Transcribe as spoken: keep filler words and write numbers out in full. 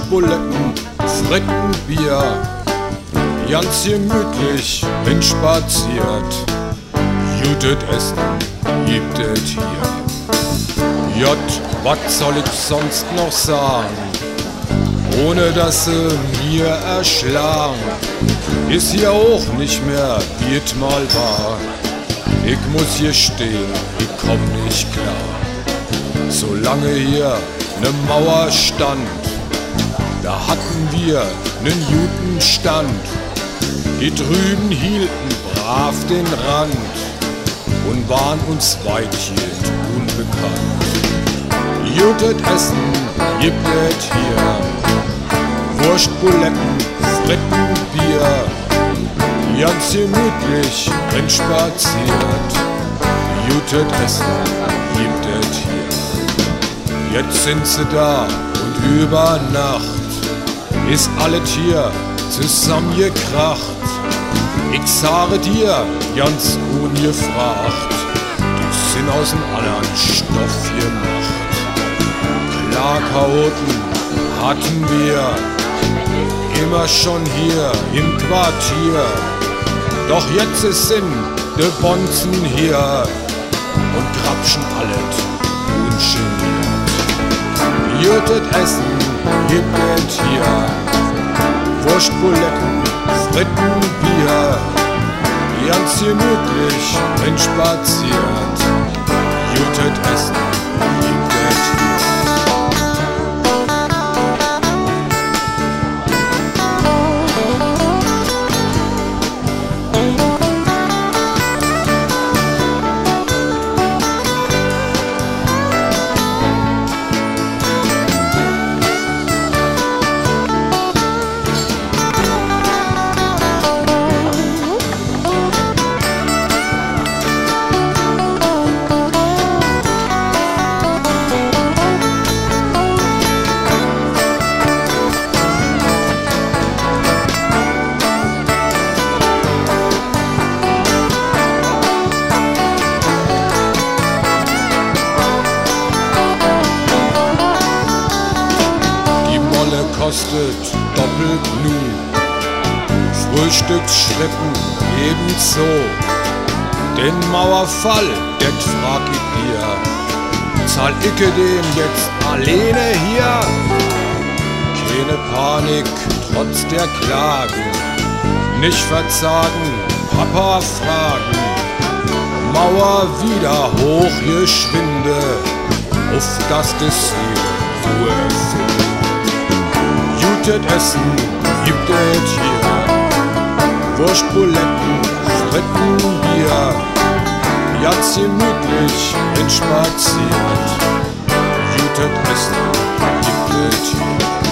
Wurstbuletten, Fritten, Bier, ganz gemütlich hinspaziert. Jutet Essen gibt es hier. Jott, was soll ich sonst noch sagen? Ohne dass sie mir erschlagen, ist hier auch nicht mehr, wie es mal war. Ich muss hier stehen, ich komm nicht klar. Solange hier ne Mauer stand, da hatten wir nen guten Stand. Die drüben hielten brav den Rand und waren uns weitgehend unbekannt. Jutet Essen gibt es hier, Wurstbuletten, Fritten, Bier, ganz gemütlich hinspaziert. Jutet Essen gibt es hier. Jetzt sind sie da und über Nacht ist alles hier zusammengekracht. Ich sage dir, ganz ungefragt, die sind aus dem anderen Stoff gemacht. Klarkauten hatten wir immer schon hier im Quartier, doch jetzt sind de Bonzen hier und grapschen alles ungeniert. Jutet Essen gibt es hier, Wurstbuletten, Fritten, Bier, ganz gemütlich hinspaziert. Jutet Essen gibt es hier. Kostet doppelt nu, Frühstücksschrippen ebenso. Den Mauerfall, det frag ich dir, zahl ich den jetzt alleine hier? Keine Panik, trotz der Klagen, nicht verzagen, Papa fragen. Mauer wieder hochgeschwinde, auf das das hier Ruhe findet. Jutet Essen gibt es hier, Wurstbuletten, Fritten, Bier, ganz gemütlich hinspaziert. Jutet Essen gibt es hier.